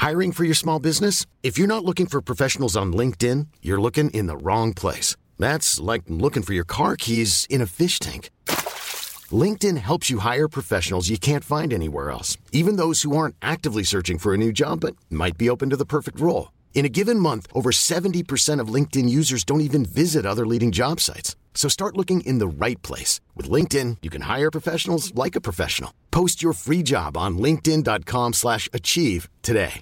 Hiring for your small business? If you're not looking for professionals on LinkedIn, you're looking in the wrong place. That's like looking for your car keys in a fish tank. LinkedIn helps you hire professionals you can't find anywhere else, even those who aren't actively searching for a new job but might be open to the perfect role. In a given month, over 70% of LinkedIn users don't even visit other leading job sites. So start looking in the right place. With LinkedIn, you can hire professionals like a professional. Post your free job on linkedin.com/achieve today.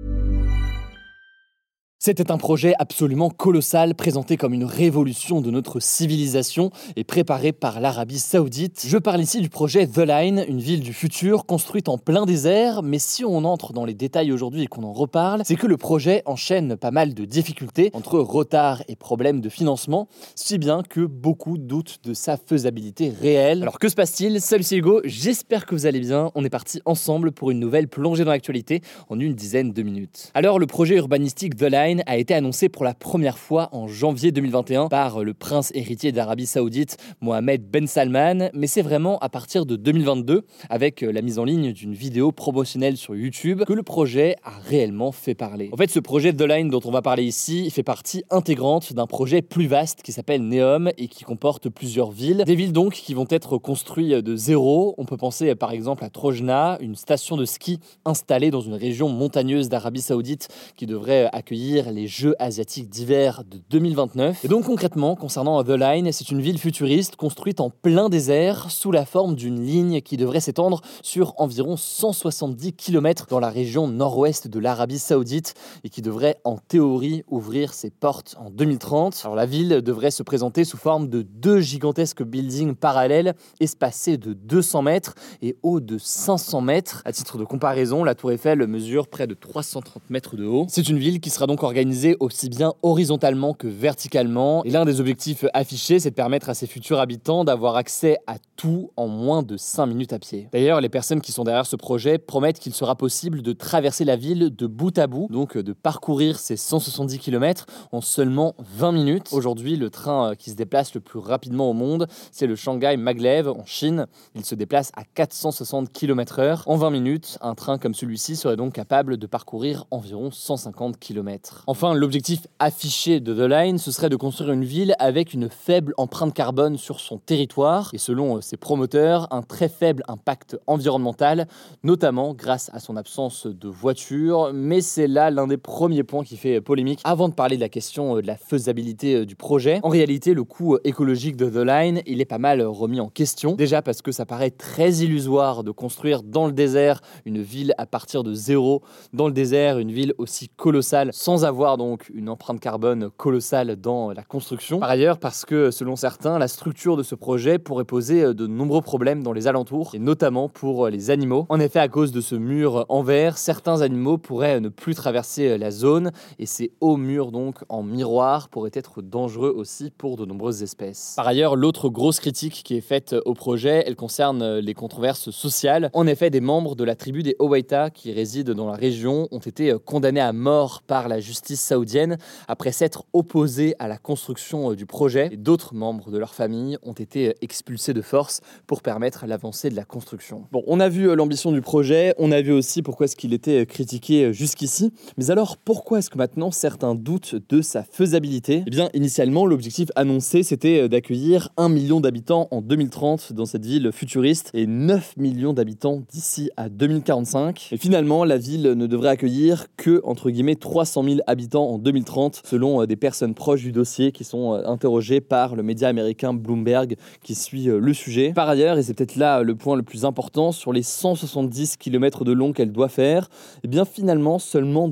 C'était un projet absolument colossal, présenté comme une révolution de notre civilisation et préparé par l'Arabie Saoudite. Je parle ici du projet The Line, une ville du futur construite en plein désert, mais si on entre dans les détails aujourd'hui et qu'on en reparle, c'est que le projet enchaîne pas mal de difficultés entre retard et problèmes de financement, si bien que beaucoup doutent de sa faisabilité réelle. Alors que se passe-t-il ? Salut, c'est Hugo, j'espère que vous allez bien. On est parti ensemble pour une nouvelle plongée dans l'actualité en une dizaine de minutes. Alors le projet urbanistique The Line a été annoncé pour la première fois en janvier 2021 par le prince héritier d'Arabie Saoudite, Mohammed Ben Salman, mais c'est vraiment à partir de 2022, avec la mise en ligne d'une vidéo promotionnelle sur YouTube, que le projet a réellement fait parler. En fait, ce projet The Line dont on va parler ici, il fait partie intégrante d'un projet plus vaste qui s'appelle Neom et qui comporte plusieurs villes. Des villes donc qui vont être construites de zéro. On peut penser par exemple à Trojna, une station de ski installée dans une région montagneuse d'Arabie Saoudite qui devrait accueillir les Jeux asiatiques d'hiver de 2029. Et donc concrètement, concernant The Line, c'est une ville futuriste construite en plein désert sous la forme d'une ligne qui devrait s'étendre sur environ 170 km dans la région nord-ouest de l'Arabie Saoudite et qui devrait en théorie ouvrir ses portes en 2030. Alors la ville devrait se présenter sous forme de 2 gigantesques buildings parallèles espacés de 200 mètres et hauts de 500 mètres. À titre de comparaison, la Tour Eiffel mesure près de 330 mètres de haut. C'est une ville qui sera donc organisée aussi bien horizontalement que verticalement. Et l'un des objectifs affichés, c'est de permettre à ses futurs habitants d'avoir accès à tout en moins de 5 minutes à pied. D'ailleurs, les personnes qui sont derrière ce projet promettent qu'il sera possible de traverser la ville de bout à bout, donc de parcourir ces 170 km en seulement 20 minutes. Aujourd'hui, le train qui se déplace le plus rapidement au monde, c'est le Shanghai Maglev en Chine. Il se déplace à 460 km/h. En 20 minutes, un train comme celui-ci serait donc capable de parcourir environ 150 km. Enfin, l'objectif affiché de The Line, ce serait de construire une ville avec une faible empreinte carbone sur son territoire et selon ses promoteurs, un très faible impact environnemental, notamment grâce à son absence de voitures. Mais c'est là l'un des premiers points qui fait polémique avant de parler de la question de la faisabilité du projet. En réalité, le coût écologique de The Line, il est pas mal remis en question. Déjà parce que ça paraît très illusoire de construire dans le désert une ville à partir de zéro, dans le désert une ville aussi colossale sans avoir donc une empreinte carbone colossale dans la construction. Par ailleurs, parce que selon certains, la structure de ce projet pourrait poser de nombreux problèmes dans les alentours, et notamment pour les animaux. En effet, à cause de ce mur en verre, certains animaux pourraient ne plus traverser la zone, et ces hauts murs donc en miroir pourraient être dangereux aussi pour de nombreuses espèces. Par ailleurs, l'autre grosse critique qui est faite au projet, elle concerne les controverses sociales. En effet, des membres de la tribu des Owaita qui résident dans la région ont été condamnés à mort par la justice saoudienne après s'être opposés à la construction du projet. Et d'autres membres de leur famille ont été expulsés de force pour permettre l'avancée de la construction. Bon, on a vu l'ambition du projet, on a vu aussi pourquoi est-ce qu'il était critiqué jusqu'ici. Mais alors, pourquoi est-ce que maintenant certains doutent de sa faisabilité ? Eh bien, initialement, l'objectif annoncé, c'était d'accueillir 1 million d'habitants en 2030 dans cette ville futuriste et 9 millions d'habitants d'ici à 2045. Et finalement, la ville ne devrait accueillir que, entre guillemets, 300 000 habitants en 2030, selon des personnes proches du dossier qui sont interrogées par le média américain Bloomberg qui suit le sujet. Par ailleurs, et c'est peut-être là le point le plus important, sur les 170 km de long qu'elle doit faire, eh bien finalement seulement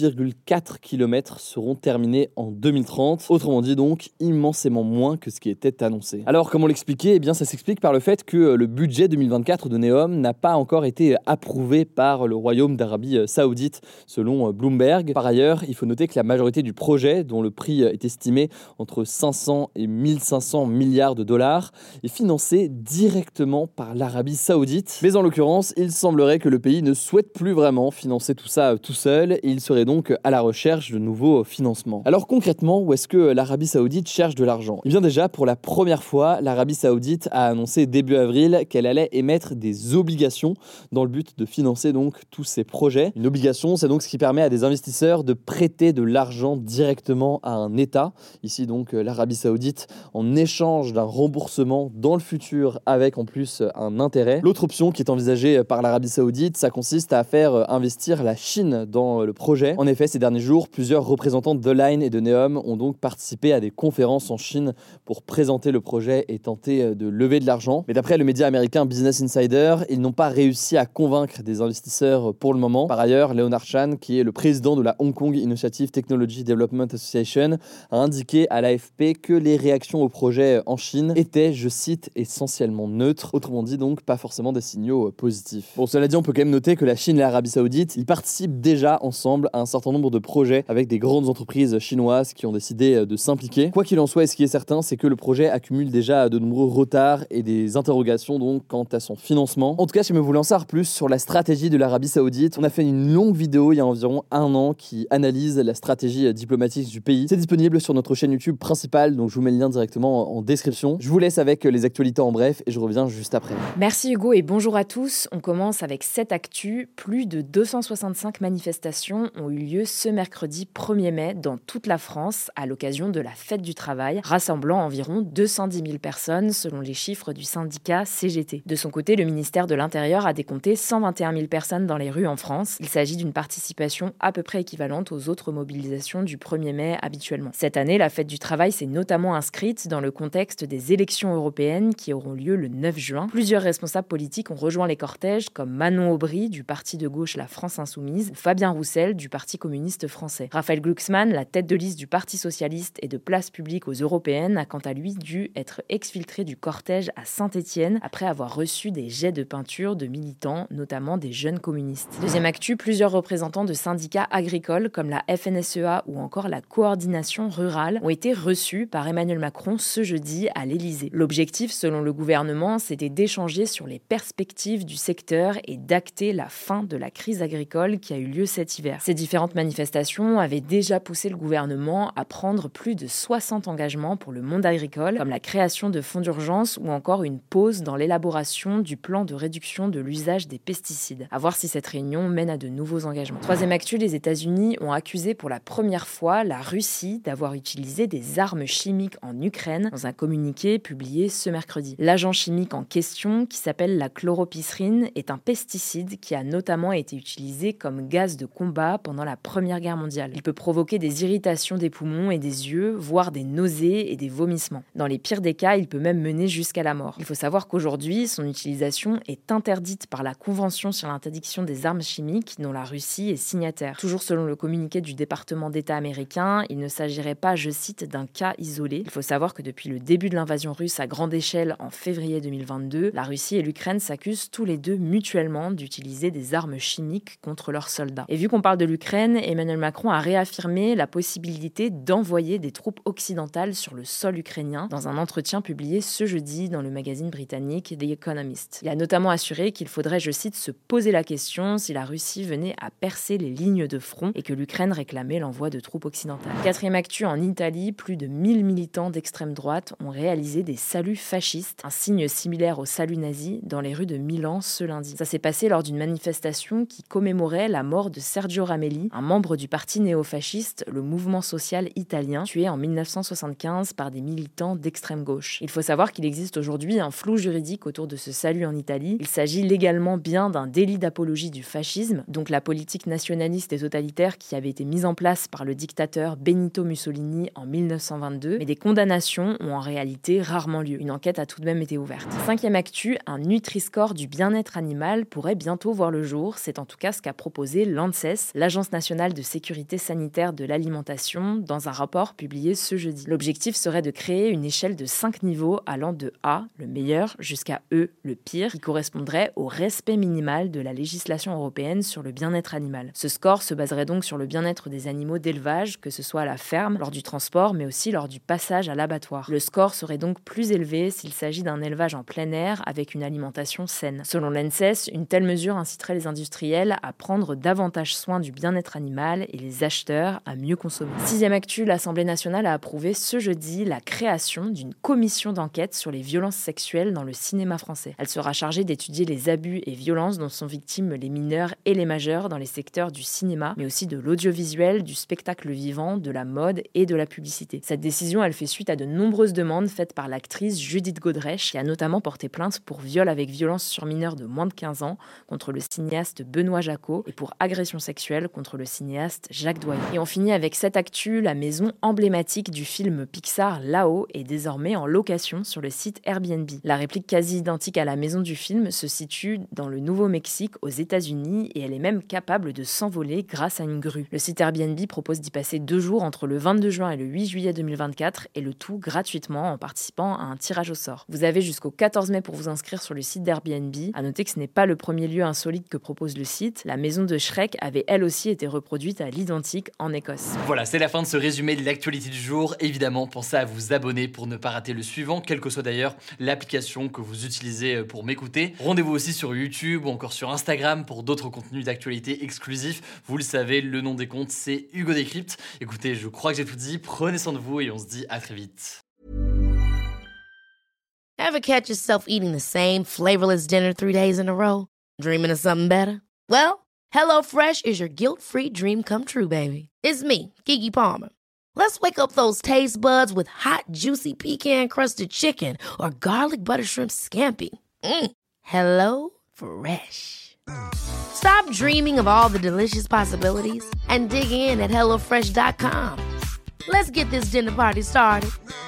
2,4 km seront terminés en 2030. Autrement dit donc, immensément moins que ce qui était annoncé. Alors comment l'expliquer ? Eh bien ça s'explique par le fait que le budget 2024 de Neom n'a pas encore été approuvé par le Royaume d'Arabie Saoudite, selon Bloomberg. Par ailleurs, il faut noter que la majorité du projet, dont le prix est estimé entre 500 et 1500 milliards de dollars, est financé directement par l'Arabie Saoudite. Mais en l'occurrence, il semblerait que le pays ne souhaite plus vraiment financer tout ça tout seul et il serait donc à la recherche de nouveaux financements. Alors concrètement, où est-ce que l'Arabie Saoudite cherche de l'argent ? Eh bien déjà, pour la première fois, l'Arabie Saoudite a annoncé début avril qu'elle allait émettre des obligations dans le but de financer donc tous ces projets. Une obligation, c'est donc ce qui permet à des investisseurs de prêter de l'argent directement à un État. Ici donc l'Arabie Saoudite en échange d'un remboursement dans le futur avec en plus un intérêt. L'autre option qui est envisagée par l'Arabie Saoudite, ça consiste à faire investir la Chine dans le projet. En effet, ces derniers jours, plusieurs représentants de The Line et de Neom ont donc participé à des conférences en Chine pour présenter le projet et tenter de lever de l'argent. Mais d'après le média américain Business Insider, ils n'ont pas réussi à convaincre des investisseurs pour le moment. Par ailleurs, Leonard Chan, qui est le président de la Hong Kong Initiative Technology Development Association, a indiqué à l'AFP que les réactions au projet en Chine étaient, je cite, essentiellement neutres. Autrement dit donc, pas forcément des signaux positifs. Bon, cela dit, on peut quand même noter que la Chine et l'Arabie Saoudite, ils participent déjà ensemble à un certain nombre de projets avec des grandes entreprises chinoises qui ont décidé de s'impliquer. Quoi qu'il en soit, ce qui est certain, c'est que le projet accumule déjà de nombreux retards et des interrogations donc quant à son financement. En tout cas, si vous voulez en savoir plus sur la stratégie de l'Arabie Saoudite, on a fait une longue vidéo il y a environ un an qui analyse la stratégie diplomatique du pays. C'est disponible sur notre chaîne YouTube principale, donc je vous mets le lien directement en description. Je vous laisse avec les actualités en bref et je reviens juste après. Merci Hugo et bonjour à tous. On commence avec cette actu. Plus de 265 manifestations ont eu lieu ce mercredi 1er mai dans toute la France à l'occasion de la fête du travail, rassemblant environ 210 000 personnes selon les chiffres du syndicat CGT. De son côté, le ministère de l'Intérieur a décompté 121 000 personnes dans les rues en France. Il s'agit d'une participation à peu près équivalente aux autres mobilisations du 1er mai habituellement. Cette année, la fête du travail s'est notamment inscrite dans le contexte des élections européennes qui auront lieu le 9 juin. Plusieurs responsables politiques ont rejoint les cortèges comme Manon Aubry du parti de gauche La France Insoumise ou Fabien Roussel du Parti communiste français. Raphaël Glucksmann, la tête de liste du Parti socialiste et de Place publique aux européennes, a quant à lui dû être exfiltré du cortège à Saint-Étienne après avoir reçu des jets de peinture de militants, notamment des jeunes communistes. Deuxième actu, plusieurs représentants de syndicats agricoles comme la FNSEA ou encore la Coordination rurale ont été reçus par Emmanuel Macron ce jeudi à l'Élysée. L'objectif, selon le gouvernement, c'était d'échanger sur les perspectives du secteur et d'acter la fin de la crise agricole qui a eu lieu cet hiver. Ces différentes manifestations avaient déjà poussé le gouvernement à prendre plus de 60 engagements pour le monde agricole, comme la création de fonds d'urgence ou encore une pause dans l'élaboration du plan de réduction de l'usage des pesticides. À voir si cette réunion mène à de nouveaux engagements. Troisième actu, les États-Unis ont accusé pour la première fois la Russie d'avoir utilisé des armes chimiques en Ukraine dans un communiqué publié ce mercredi. L'agent chimique en question, qui s'appelle la chloropysrine, est un pesticide qui a notamment été utilisé comme gaz de combat pendant la Première Guerre mondiale. Il peut provoquer des irritations des poumons et des yeux, voire des nausées et des vomissements. Dans les pires des cas, il peut même mener jusqu'à la mort. Il faut savoir qu'aujourd'hui, son utilisation est interdite par la Convention sur l'interdiction des armes chimiques dont la Russie est signataire. Toujours selon le communiqué du département d'État américain, il ne s'agirait pas, je cite, d'un cas isolé. Il faut savoir que depuis le début de l'invasion russe à grande échelle en février 2022, la Russie et l'Ukraine s'accusent tous les deux mutuellement d'utiliser des armes chimiques contre leurs soldats. Et vu qu'on parle de l'Ukraine, Emmanuel Macron a réaffirmé la possibilité d'envoyer des troupes occidentales sur le sol ukrainien dans un entretien publié ce jeudi dans le magazine britannique The Economist. Il a notamment assuré qu'il faudrait, je cite, se poser la question si la Russie venait à percer les lignes de front et que l'Ukraine réclamait l'envoi de troupes occidentales. Quatrième actu, en Italie, plus de 1000 militants d'extrême droite ont réalisé des saluts fascistes, un signe similaire au salut nazi, dans les rues de Milan ce lundi. Ça s'est passé lors d'une manifestation qui commémorait la mort de Sergio Ramelli, un membre du parti néofasciste, le mouvement social italien, tué en 1975 par des militants d'extrême gauche. Il faut savoir qu'il existe aujourd'hui un flou juridique autour de ce salut en Italie. Il s'agit légalement bien d'un délit d'apologie du fascisme, donc la politique nationaliste et totalitaire qui avait été mise en place par le dictateur Benito Mussolini en 1922, mais des condamnations ont en réalité rarement lieu. Une enquête a tout de même été ouverte. Cinquième actu, un Nutri-Score du bien-être animal pourrait bientôt voir le jour. C'est en tout cas ce qu'a proposé l'ANSES, l'Agence nationale de sécurité sanitaire de l'alimentation, dans un rapport publié ce jeudi. L'objectif serait de créer une échelle de 5 niveaux allant de A, le meilleur, jusqu'à E, le pire, qui correspondrait au respect minimal de la législation européenne sur le bien-être animal. Ce score se baserait donc sur le bien-être bien-être des animaux d'élevage, que ce soit à la ferme, lors du transport, mais aussi lors du passage à l'abattoir. Le score serait donc plus élevé s'il s'agit d'un élevage en plein air avec une alimentation saine. Selon l'ANSES, une telle mesure inciterait les industriels à prendre davantage soin du bien-être animal et les acheteurs à mieux consommer. 6e actu, l'Assemblée nationale a approuvé ce jeudi la création d'une commission d'enquête sur les violences sexuelles dans le cinéma français. Elle sera chargée d'étudier les abus et violences dont sont victimes les mineurs et les majeurs dans les secteurs du cinéma, mais aussi de l'audiovisuel, du spectacle vivant, de la mode et de la publicité. Cette décision, elle fait suite à de nombreuses demandes faites par l'actrice Judith Godrèche, qui a notamment porté plainte pour viol avec violence sur mineurs de moins de 15 ans contre le cinéaste Benoît Jacot et pour agression sexuelle contre le cinéaste Jacques Doyon. Et on finit avec cette actu, la maison emblématique du film Pixar Là-haut est désormais en location sur le site Airbnb. La réplique quasi identique à la maison du film se situe dans le Nouveau-Mexique aux États-Unis et elle est même capable de s'envoler grâce à une grue. Le site Airbnb propose d'y passer 2 jours entre le 22 juin et le 8 juillet 2024 et le tout gratuitement en participant à un tirage au sort. Vous avez jusqu'au 14 mai pour vous inscrire sur le site d'Airbnb. À noter que ce n'est pas le premier lieu insolite que propose le site. La maison de Shrek avait elle aussi été reproduite à l'identique en Écosse. Voilà, c'est la fin de ce résumé de l'actualité du jour. Évidemment, pensez à vous abonner pour ne pas rater le suivant, quelle que soit d'ailleurs l'application que vous utilisez pour m'écouter. Rendez-vous aussi sur YouTube ou encore sur Instagram pour d'autres contenus d'actualité exclusifs. Vous le savez, le nom des comptes, c'est Hugo Décrypte. Écoutez, je crois que j'ai tout dit. Prenez soin de vous et on se dit à très vite. Ever catch yourself eating the same flavorless dinner 3 days in a row? Dreaming of something better? Well, HelloFresh is your guilt-free dream come true, baby. It's me, Keke Palmer. Let's wake up those taste buds with hot, juicy pecan-crusted chicken or garlic butter shrimp scampi. Hello Fresh. Stop dreaming of all the delicious possibilities and dig in at HelloFresh.com. Let's get this dinner party started.